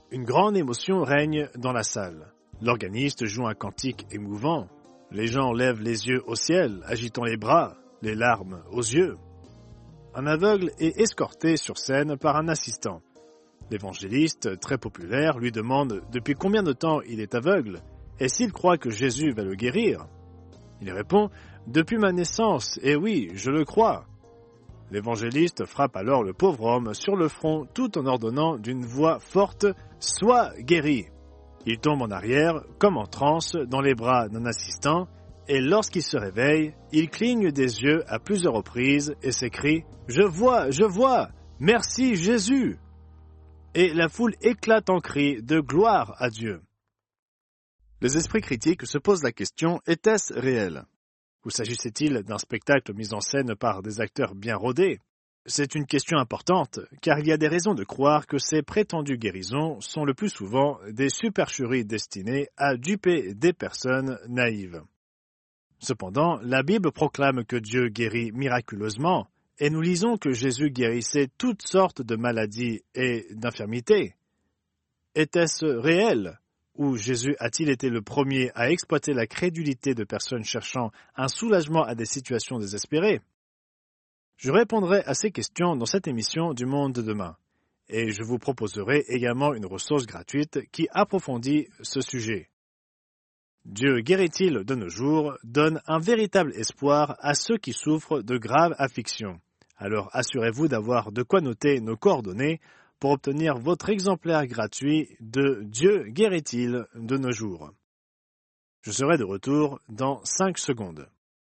Une grande émotion règne dans la salle. L'organiste joue un cantique émouvant. Les gens lèvent les yeux au ciel, agitant les bras, les larmes aux yeux. Un aveugle est escorté sur scène par un assistant. L'évangéliste, très populaire, lui demande depuis combien de temps il est aveugle et s'il croit que Jésus va le guérir. Il répond « Depuis ma naissance, et oui, je le crois ». L'évangéliste frappe alors le pauvre homme sur le front tout en ordonnant d'une voix forte « Sois guéri ». Il tombe en arrière, comme en transe, dans les bras d'un assistant, et lorsqu'il se réveille, il cligne des yeux à plusieurs reprises et s'écrie « Je vois, merci Jésus !» Et la foule éclate en cris de gloire à Dieu. Les esprits critiques se posent la question « Était-ce réel ?» Ou s'agissait-il d'un spectacle mis en scène par des acteurs bien rodés? C'est une question importante, car il y a des raisons de croire que ces prétendues guérisons sont le plus souvent des supercheries destinées à duper des personnes naïves. Cependant, la Bible proclame que Dieu guérit miraculeusement, et nous lisons que Jésus guérissait toutes sortes de maladies et d'infirmités. Était-ce réel? Ou Jésus a-t-il été le premier à exploiter la crédulité de personnes cherchant un soulagement à des situations désespérées? Je répondrai à ces questions dans cette émission du Monde de demain, et je vous proposerai également une ressource gratuite qui approfondit ce sujet. Dieu guérit-il de nos jours donne un véritable espoir à ceux qui souffrent de graves afflictions. Alors assurez-vous d'avoir de quoi noter nos coordonnées pour obtenir votre exemplaire gratuit de Dieu guérit-il de nos jours. Je serai de retour dans 5 secondes.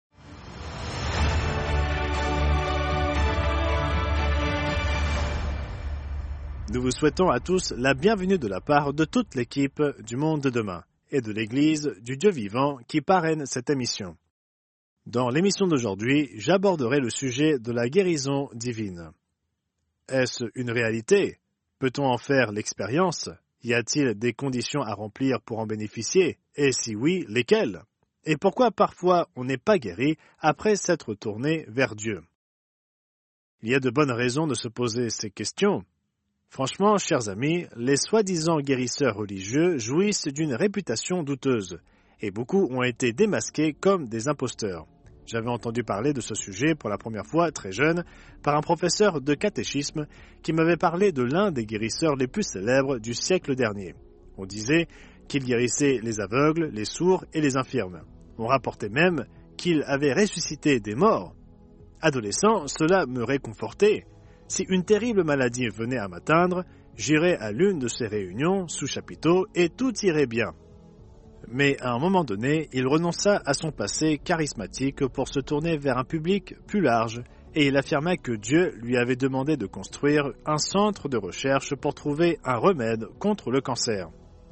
Nous vous souhaitons à tous la bienvenue de la part de toute l'équipe du Monde de demain et de l'Église du Dieu vivant qui parraine cette émission. Dans l'émission d'aujourd'hui, j'aborderai le sujet de la guérison divine. Est-ce une réalité? Peut-on en faire l'expérience? Y a-t-il des conditions à remplir pour en bénéficier? Et si oui, lesquelles? Et pourquoi parfois on n'est pas guéri après s'être tourné vers Dieu? Il y a de bonnes raisons de se poser ces questions. Franchement, chers amis, les soi-disant guérisseurs religieux jouissent d'une réputation douteuse, et beaucoup ont été démasqués comme des imposteurs. J'avais entendu parler de ce sujet pour la première fois, très jeune, par un professeur de catéchisme qui m'avait parlé de l'un des guérisseurs les plus célèbres du siècle dernier. On disait qu'il guérissait les aveugles, les sourds et les infirmes. On rapportait même qu'il avait ressuscité des morts. Adolescent, cela me réconfortait. Si une terrible maladie venait à m'atteindre, j'irais à l'une de ces réunions sous chapiteau et tout irait bien. Mais à un moment donné, il renonça à son passé charismatique pour se tourner vers un public plus large et il affirma que Dieu lui avait demandé de construire un centre de recherche pour trouver un remède contre le cancer.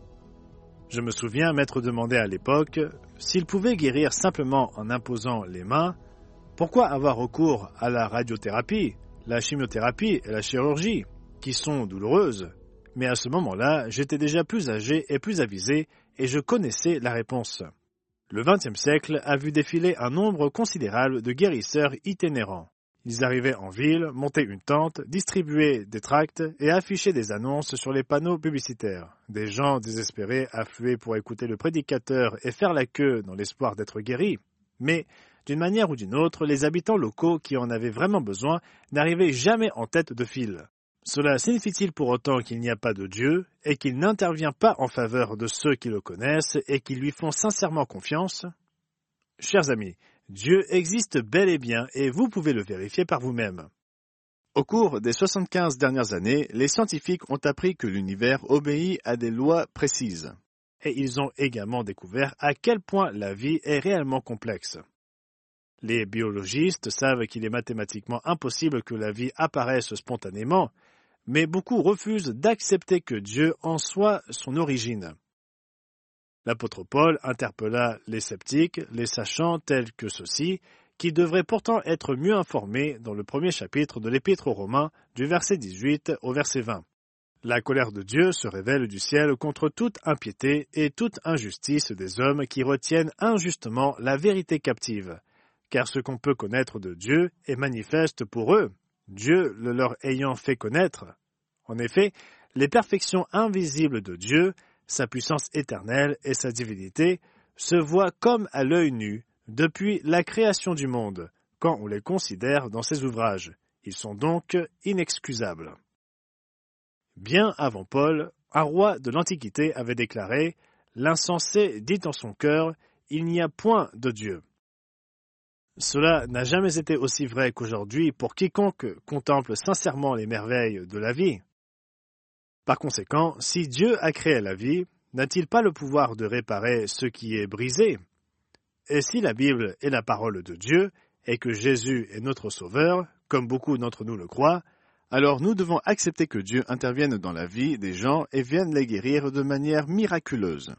Je me souviens m'être demandé à l'époque s'il pouvait guérir simplement en imposant les mains, pourquoi avoir recours à la radiothérapie, la chimiothérapie et la chirurgie, qui sont douloureuses? Mais à ce moment-là, j'étais déjà plus âgé et plus avisé et je connaissais la réponse. Le XXe siècle a vu défiler un nombre considérable de guérisseurs itinérants. Ils arrivaient en ville, montaient une tente, distribuaient des tracts et affichaient des annonces sur les panneaux publicitaires. Des gens désespérés affluaient pour écouter le prédicateur et faire la queue dans l'espoir d'être guéris. Mais, d'une manière ou d'une autre, les habitants locaux qui en avaient vraiment besoin n'arrivaient jamais en tête de file. Cela signifie-t-il pour autant qu'il n'y a pas de Dieu et qu'il n'intervient pas en faveur de ceux qui le connaissent et qui lui font sincèrement confiance? Chers amis, Dieu existe bel et bien et vous pouvez le vérifier par vous-même. Au cours des 75 dernières années, les scientifiques ont appris que l'univers obéit à des lois précises. Et ils ont également découvert à quel point la vie est réellement complexe. Les biologistes savent qu'il est mathématiquement impossible que la vie apparaisse spontanément, mais beaucoup refusent d'accepter que Dieu en soit son origine. L'apôtre Paul interpella les sceptiques, les sachants tels que ceux-ci, qui devraient pourtant être mieux informés dans le premier chapitre de l'Épître aux Romains, du verset 18 au verset 20. La colère de Dieu se révèle du ciel contre toute impiété et toute injustice des hommes qui retiennent injustement la vérité captive. Car ce qu'on peut connaître de Dieu est manifeste pour eux, Dieu le leur ayant fait connaître. En effet, les perfections invisibles de Dieu, sa puissance éternelle et sa divinité, se voient comme à l'œil nu depuis la création du monde, quand on les considère dans ses ouvrages. Ils sont donc inexcusables. Bien avant Paul, un roi de l'Antiquité avait déclaré « L'insensé dit en son cœur, il n'y a point de Dieu ». Cela n'a jamais été aussi vrai qu'aujourd'hui pour quiconque contemple sincèrement les merveilles de la vie. Par conséquent, si Dieu a créé la vie, n'a-t-il pas le pouvoir de réparer ce qui est brisé? Et si la Bible est la parole de Dieu, et que Jésus est notre Sauveur, comme beaucoup d'entre nous le croient, alors nous devons accepter que Dieu intervienne dans la vie des gens et vienne les guérir de manière miraculeuse.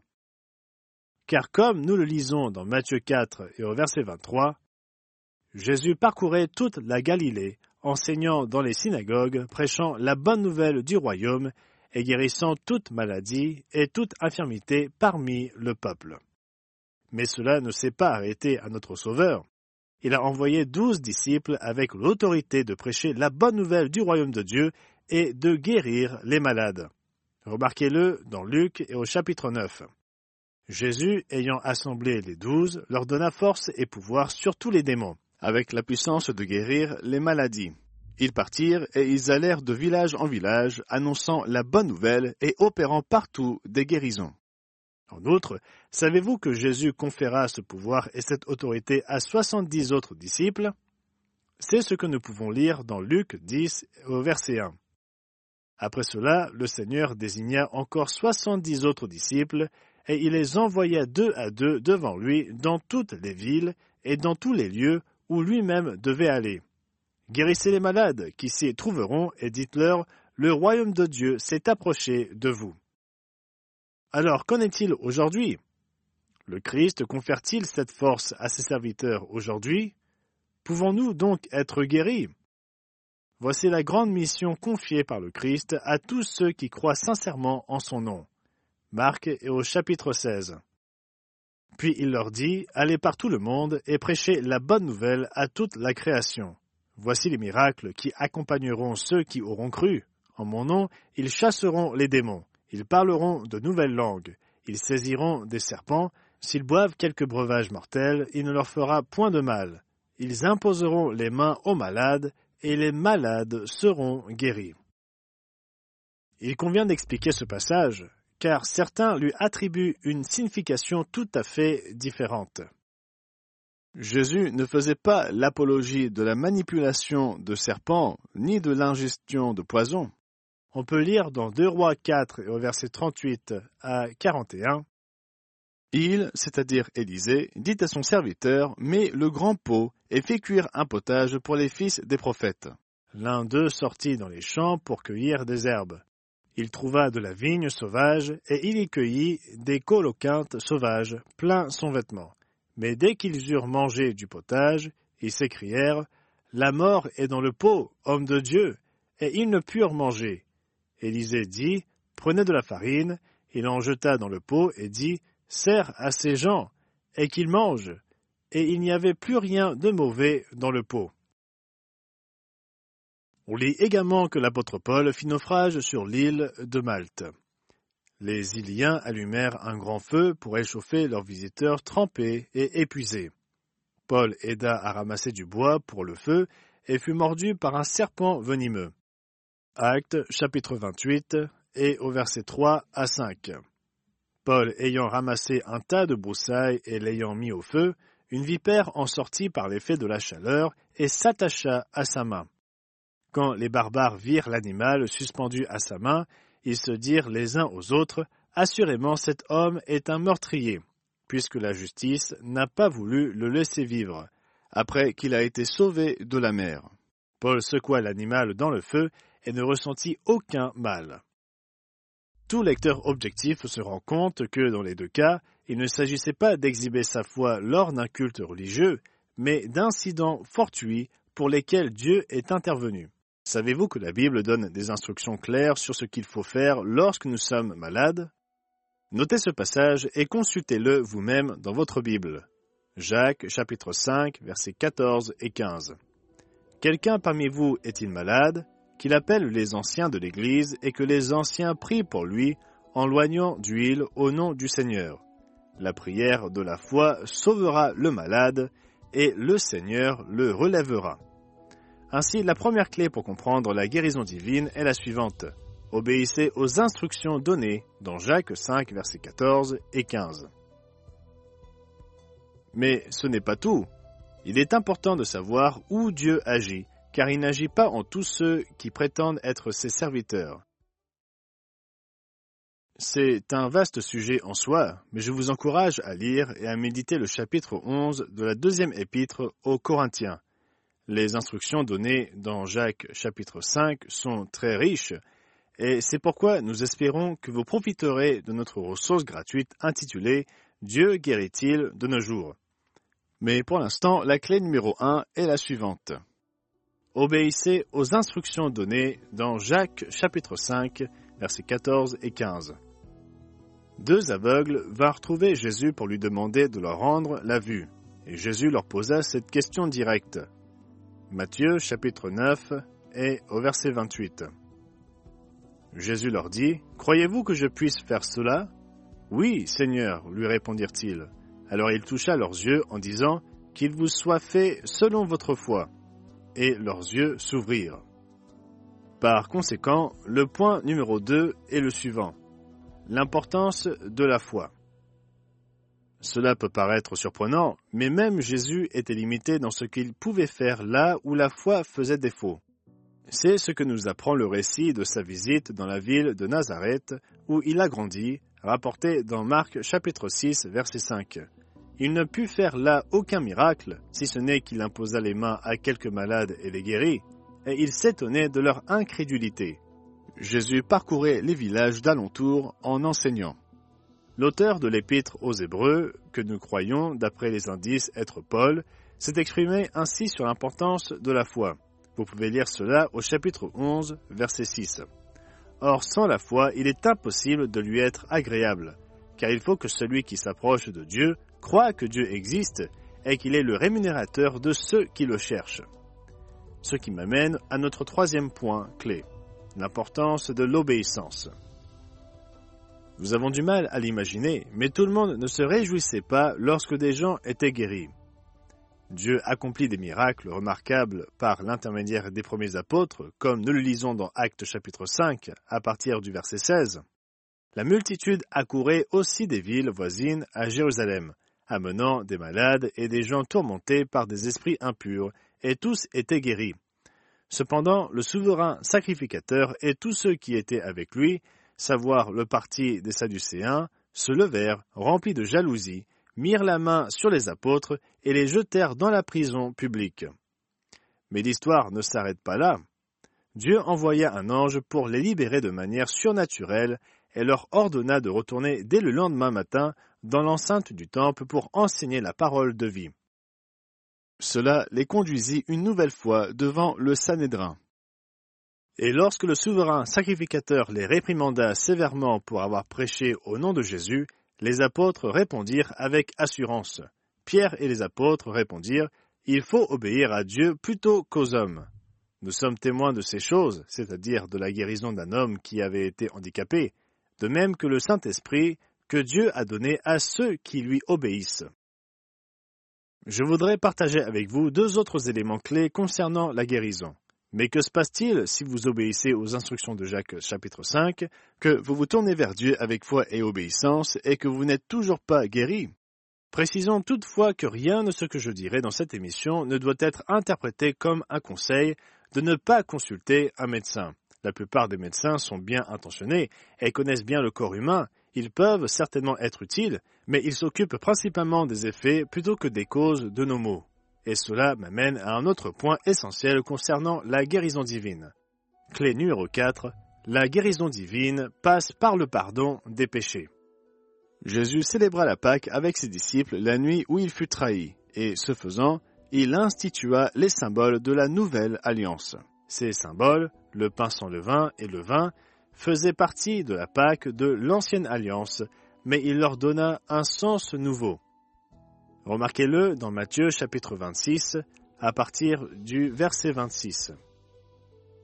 Car comme nous le lisons dans Matthieu 4 et au verset 23, Jésus parcourait toute la Galilée, enseignant dans les synagogues, prêchant la bonne nouvelle du royaume et guérissant toute maladie et toute infirmité parmi le peuple. Mais cela ne s'est pas arrêté à notre Sauveur. Il a envoyé 12 disciples avec l'autorité de prêcher la bonne nouvelle du royaume de Dieu et de guérir les malades. Remarquez-le dans Luc et au chapitre 9. Jésus, ayant assemblé les 12, leur donna force et pouvoir sur tous les démons, avec la puissance de guérir les maladies. Ils partirent et ils allèrent de village en village, annonçant la bonne nouvelle et opérant partout des guérisons. En outre, savez-vous que Jésus conféra ce pouvoir et cette autorité à 70 autres disciples? C'est ce que nous pouvons lire dans Luc 10 au verset 1. Après cela, le Seigneur désigna encore 70 autres disciples et il les envoya 2 à 2 devant lui dans toutes les villes et dans tous les lieux où lui-même devait aller. Guérissez les malades qui s'y trouveront et dites-leur, le royaume de Dieu s'est approché de vous. Alors, qu'en est-il aujourd'hui? Le Christ confère-t-il cette force à ses serviteurs aujourd'hui? Pouvons-nous donc être guéris? Voici la grande mission confiée par le Christ à tous ceux qui croient sincèrement en son nom. Marc est au chapitre 16. Puis il leur dit, allez par tout le monde et prêchez la bonne nouvelle à toute la création. Voici les miracles qui accompagneront ceux qui auront cru. En mon nom, ils chasseront les démons. Ils parleront de nouvelles langues, ils saisiront des serpents, s'ils boivent quelque breuvage mortel, il ne leur fera point de mal. Ils imposeront les mains aux malades, et les malades seront guéris. Il convient d'expliquer ce passage, car certains lui attribuent une signification tout à fait différente. Jésus ne faisait pas l'apologie de la manipulation de serpents, ni de l'ingestion de poisons. On peut lire dans 2 Rois 4 et au verset 38 à 41, « Il, c'est-à-dire Élisée, dit à son serviteur, mets le grand pot et fais cuire un potage pour les fils des prophètes. L'un d'eux sortit dans les champs pour cueillir des herbes. Il trouva de la vigne sauvage et il y cueillit des colocyntes sauvages, plein son vêtement. Mais dès qu'ils eurent mangé du potage, ils s'écrièrent, « La mort est dans le pot, homme de Dieu !» Et ils ne purent manger. Élisée dit, « Prenez de la farine. » Il en jeta dans le pot et dit, « Sers à ces gens, et qu'ils mangent. » Et il n'y avait plus rien de mauvais dans le pot. On lit également que l'apôtre Paul fit naufrage sur l'île de Malte. Les Iliens allumèrent un grand feu pour réchauffer leurs visiteurs trempés et épuisés. Paul aida à ramasser du bois pour le feu et fut mordu par un serpent venimeux. Actes, chapitre 28, et au verset 3 à 5. Paul ayant ramassé un tas de broussailles et l'ayant mis au feu, une vipère en sortit par l'effet de la chaleur et s'attacha à sa main. Quand les barbares virent l'animal suspendu à sa main, ils se dirent les uns aux autres, « Assurément cet homme est un meurtrier, puisque la justice n'a pas voulu le laisser vivre, après qu'il a été sauvé de la mer. » Paul secoua l'animal dans le feu et ne ressentit aucun mal. Tout lecteur objectif se rend compte que, dans les deux cas, il ne s'agissait pas d'exhiber sa foi lors d'un culte religieux, mais d'incidents fortuits pour lesquels Dieu est intervenu. Savez-vous que la Bible donne des instructions claires sur ce qu'il faut faire lorsque nous sommes malades? Notez ce passage et consultez-le vous-même dans votre Bible. Jacques, chapitre 5, versets 14 et 15. Quelqu'un parmi vous est-il malade? qu'il appelle les anciens de l'Église et que les anciens prient pour lui en loignant d'huile au nom du Seigneur. La prière de la foi sauvera le malade et le Seigneur le relèvera. Ainsi, la première clé pour comprendre la guérison divine est la suivante. Obéissez aux instructions données dans Jacques 5, versets 14 et 15. Mais ce n'est pas tout. Il est important de savoir où Dieu agit, car il n'agit pas en tous ceux qui prétendent être ses serviteurs. C'est un vaste sujet en soi, mais je vous encourage à lire et à méditer le chapitre 11 de la deuxième épître aux Corinthiens. Les instructions données dans Jacques chapitre 5 sont très riches, et c'est pourquoi nous espérons que vous profiterez de notre ressource gratuite intitulée « Dieu guérit-il de nos jours ». Mais pour l'instant, la clé numéro 1 est la suivante. Obéissez aux instructions données dans Jacques chapitre 5, versets 14 et 15. 2 aveugles vinrent trouver Jésus pour lui demander de leur rendre la vue, et Jésus leur posa cette question directe. Matthieu chapitre 9 et au verset 28. Jésus leur dit, « Croyez-vous que je puisse faire cela ?»« Oui, Seigneur, lui répondirent-ils. Alors il toucha leurs yeux en disant, « Qu'il vous soit fait selon votre foi. » Et leurs yeux s'ouvrirent. Par conséquent, le point numéro 2 est le suivant. L'importance de la foi. Cela peut paraître surprenant, mais même Jésus était limité dans ce qu'il pouvait faire là où la foi faisait défaut. C'est ce que nous apprend le récit de sa visite dans la ville de Nazareth, où il a grandi, rapporté dans Marc chapitre 6, verset 5. Il ne put faire là aucun miracle, si ce n'est qu'il imposa les mains à quelques malades et les guérit, et il s'étonnait de leur incrédulité. Jésus parcourait les villages d'alentour en enseignant. L'auteur de l'épître aux Hébreux, que nous croyons, d'après les indices, être Paul, s'est exprimé ainsi sur l'importance de la foi. Vous pouvez lire cela au chapitre 11, verset 6. Or, sans la foi, il est impossible de lui être agréable, car il faut que celui qui s'approche de Dieu croit que Dieu existe et qu'il est le rémunérateur de ceux qui le cherchent. Ce qui m'amène à notre troisième point clé, l'importance de l'obéissance. Nous avons du mal à l'imaginer, mais tout le monde ne se réjouissait pas lorsque des gens étaient guéris. Dieu accomplit des miracles remarquables par l'intermédiaire des premiers apôtres, comme nous le lisons dans Actes chapitre 5, à partir du verset 16. La multitude accourait aussi des villes voisines à Jérusalem, amenant des malades et des gens tourmentés par des esprits impurs, et tous étaient guéris. Cependant, le souverain sacrificateur et tous ceux qui étaient avec lui, savoir le parti des Sadducéens, se levèrent, remplis de jalousie, mirent la main sur les apôtres et les jetèrent dans la prison publique. Mais l'histoire ne s'arrête pas là. Dieu envoya un ange pour les libérer de manière surnaturelle et leur ordonna de retourner dès le lendemain matin dans l'enceinte du temple pour enseigner la parole de vie. Cela les conduisit une nouvelle fois devant le Sanhédrin. Et lorsque le souverain sacrificateur les réprimanda sévèrement pour avoir prêché au nom de Jésus, les apôtres répondirent avec assurance. Pierre et les apôtres répondirent, « Il faut obéir à Dieu plutôt qu'aux hommes. » Nous sommes témoins de ces choses, c'est-à-dire de la guérison d'un homme qui avait été handicapé, de même que le Saint-Esprit que Dieu a donné à ceux qui lui obéissent. Je voudrais partager avec vous 2 autres éléments clés concernant la guérison. Mais que se passe-t-il si vous obéissez aux instructions de Jacques chapitre 5, que vous vous tournez vers Dieu avec foi et obéissance et que vous n'êtes toujours pas guéri? Précisons toutefois que rien de ce que je dirai dans cette émission ne doit être interprété comme un conseil de ne pas consulter un médecin. La plupart des médecins sont bien intentionnés et connaissent bien le corps humain. Ils peuvent certainement être utiles, mais ils s'occupent principalement des effets plutôt que des causes de nos maux. Et cela m'amène à un autre point essentiel concernant la guérison divine. Clé numéro 4, la guérison divine passe par le pardon des péchés. Jésus célébra la Pâque avec ses disciples la nuit où il fut trahi, et ce faisant, il institua les symboles de la nouvelle alliance. Ces symboles, le pain sans levain et le vin, faisaient partie de la Pâque de l'ancienne alliance, mais il leur donna un sens nouveau. Remarquez-le dans Matthieu chapitre 26, à partir du verset 26.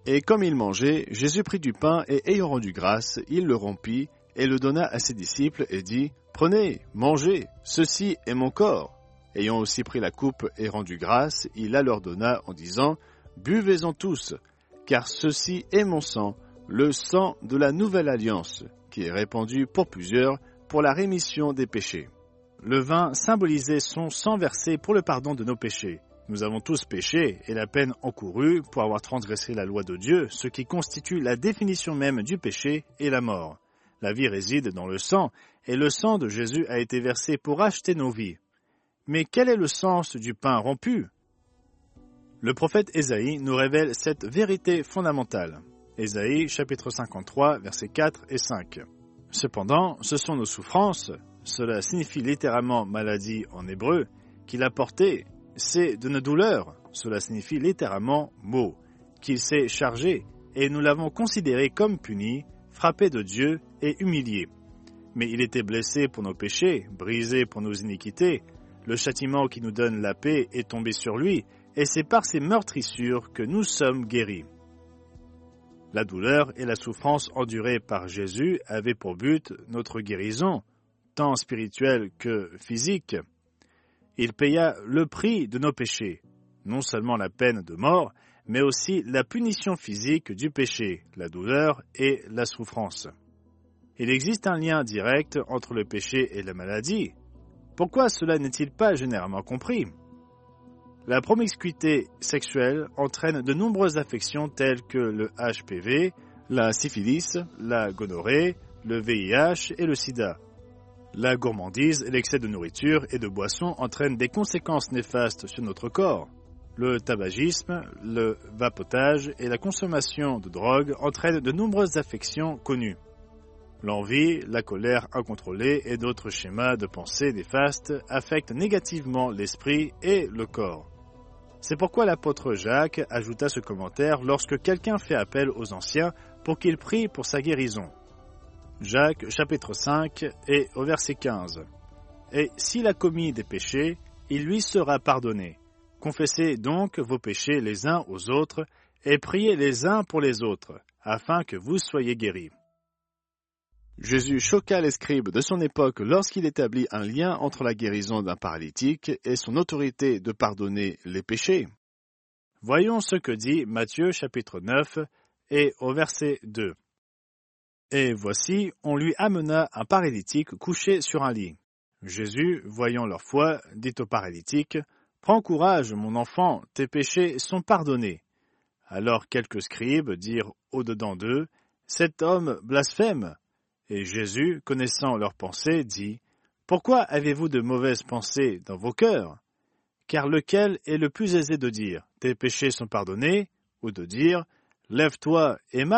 Et comme il mangeait, Jésus prit du pain et ayant rendu grâce, il le rompit et le donna à ses disciples et dit, « Prenez, mangez, ceci est mon corps. » Ayant aussi pris la coupe et rendu grâce, il la leur donna en disant, « Buvez-en tous, car ceci est mon sang, le sang de la nouvelle alliance, qui est répandu pour plusieurs pour la rémission des péchés. » Le vin symbolisait son sang versé pour le pardon de nos péchés. Nous avons tous péché et la peine encourue pour avoir transgressé la loi de Dieu, ce qui constitue la définition même du péché et la mort. La vie réside dans le sang, et le sang de Jésus a été versé pour acheter nos vies. Mais quel est le sens du pain rompu? Le prophète Ésaïe nous révèle cette vérité fondamentale. Ésaïe, chapitre 53, versets 4 et 5. « Cependant, ce sont nos souffrances, cela signifie littéralement maladie en hébreu, qu'il a porté, c'est de nos douleurs, cela signifie littéralement maux, qu'il s'est chargé, et nous l'avons considéré comme puni, frappé de Dieu et humilié. Mais il était blessé pour nos péchés, brisé pour nos iniquités, le châtiment qui nous donne la paix est tombé sur lui, et c'est par ses meurtrissures que nous sommes guéris. » La douleur et la souffrance endurées par Jésus avaient pour but notre guérison, tant spirituelle que physique. Il paya le prix de nos péchés, non seulement la peine de mort, mais aussi la punition physique du péché, la douleur et la souffrance. Il existe un lien direct entre le péché et la maladie. Pourquoi cela n'est-il pas généralement compris? La promiscuité sexuelle entraîne de nombreuses affections telles que le HPV, la syphilis, la gonorrhée, le VIH et le sida. La gourmandise et l'excès de nourriture et de boissons entraînent des conséquences néfastes sur notre corps. Le tabagisme, le vapotage et la consommation de drogue entraînent de nombreuses affections connues. L'envie, la colère incontrôlée et d'autres schémas de pensée néfastes affectent négativement l'esprit et le corps. C'est pourquoi l'apôtre Jacques ajouta ce commentaire lorsque quelqu'un fait appel aux anciens pour qu'ils prient pour sa guérison. Jacques, chapitre 5, et au verset 15. « Et s'il a commis des péchés, il lui sera pardonné. Confessez donc vos péchés les uns aux autres, et priez les uns pour les autres, afin que vous soyez guéris. » Jésus choqua les scribes de son époque lorsqu'il établit un lien entre la guérison d'un paralytique et son autorité de pardonner les péchés. Voyons ce que dit Matthieu chapitre 9 et au verset 2. « Et voici, on lui amena un paralytique couché sur un lit. Jésus, voyant leur foi, dit au paralytique, « Prends courage, mon enfant, tes péchés sont pardonnés. » Alors quelques scribes dirent au-dedans d'eux, « Cet homme blasphème. » Et Jésus, connaissant leurs pensées, dit, « Pourquoi avez-vous de mauvaises pensées dans vos cœurs? Car lequel est le plus aisé de dire, « Tes péchés sont pardonnés » ou de dire, « Lève-toi et marche » ?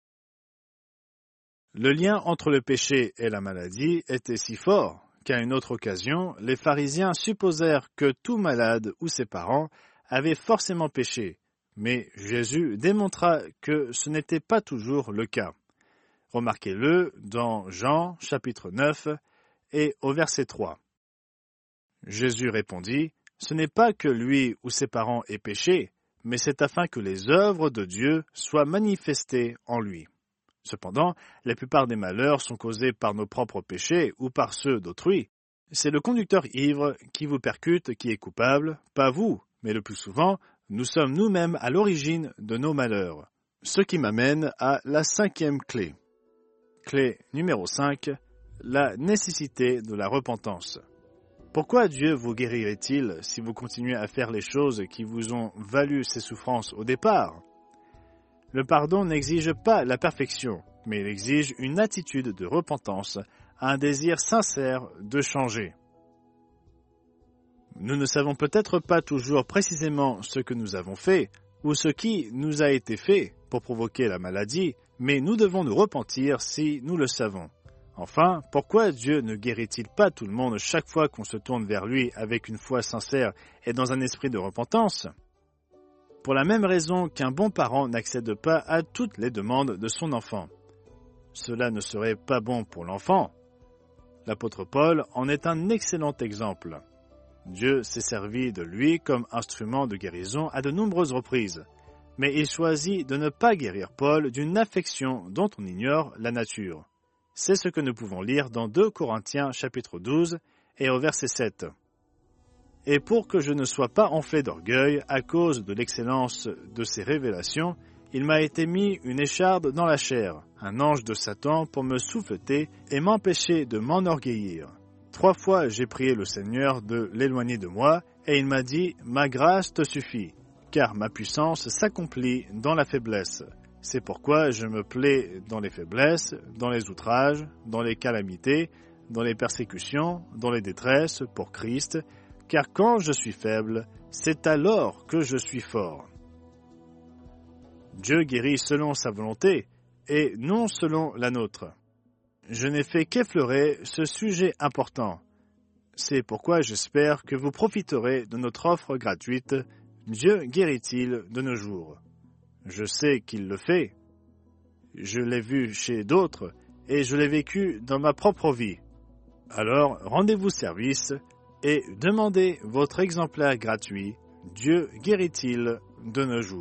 Le lien entre le péché et la maladie était si fort qu'à une autre occasion, les pharisiens supposèrent que tout malade ou ses parents avaient forcément péché, mais Jésus démontra que ce n'était pas toujours le cas. Remarquez-le dans Jean chapitre 9 et au verset 3. Jésus répondit, « Ce n'est pas que lui ou ses parents aient péché, mais c'est afin que les œuvres de Dieu soient manifestées en lui. » Cependant, la plupart des malheurs sont causés par nos propres péchés ou par ceux d'autrui. C'est le conducteur ivre qui vous percute qui est coupable, pas vous, mais le plus souvent, nous sommes nous-mêmes à l'origine de nos malheurs. Ce qui m'amène à la 5e clé. Clé numéro 5, la nécessité de la repentance. Pourquoi Dieu vous guérirait-il si vous continuez à faire les choses qui vous ont valu ces souffrances au départ? Le pardon n'exige pas la perfection, mais il exige une attitude de repentance, un désir sincère de changer. Nous ne savons peut-être pas toujours précisément ce que nous avons fait ou ce qui nous a été fait pour provoquer la maladie, mais nous devons nous repentir si nous le savons. Enfin, pourquoi Dieu ne guérit-il pas tout le monde chaque fois qu'on se tourne vers lui avec une foi sincère et dans un esprit de repentance? Pour la même raison qu'un bon parent n'accède pas à toutes les demandes de son enfant. Cela ne serait pas bon pour l'enfant. L'apôtre Paul en est un excellent exemple. Dieu s'est servi de lui comme instrument de guérison à de nombreuses reprises. Mais il choisit de ne pas guérir Paul d'une affection dont on ignore la nature. C'est ce que nous pouvons lire dans 2 Corinthiens chapitre 12 et au verset 7. Et pour que je ne sois pas enflé d'orgueil à cause de l'excellence de ces révélations, il m'a été mis une écharde dans la chair, un ange de Satan pour me souffleter et m'empêcher de m'enorgueillir. 3 fois j'ai prié le Seigneur de l'éloigner de moi, et il m'a dit « Ma grâce te suffit ». Car ma puissance s'accomplit dans la faiblesse. C'est pourquoi je me plais dans les faiblesses, dans les outrages, dans les calamités, dans les persécutions, dans les détresses pour Christ, car quand je suis faible, c'est alors que je suis fort. Dieu guérit selon sa volonté et non selon la nôtre. Je n'ai fait qu'effleurer ce sujet important. C'est pourquoi j'espère que vous profiterez de notre offre gratuite « Dieu guérit-il de nos jours ?» Je sais qu'il le fait. Je l'ai vu chez d'autres et je l'ai vécu dans ma propre vie. Alors, rendez-vous service et demandez votre exemplaire gratuit « Dieu guérit-il de nos jours ?»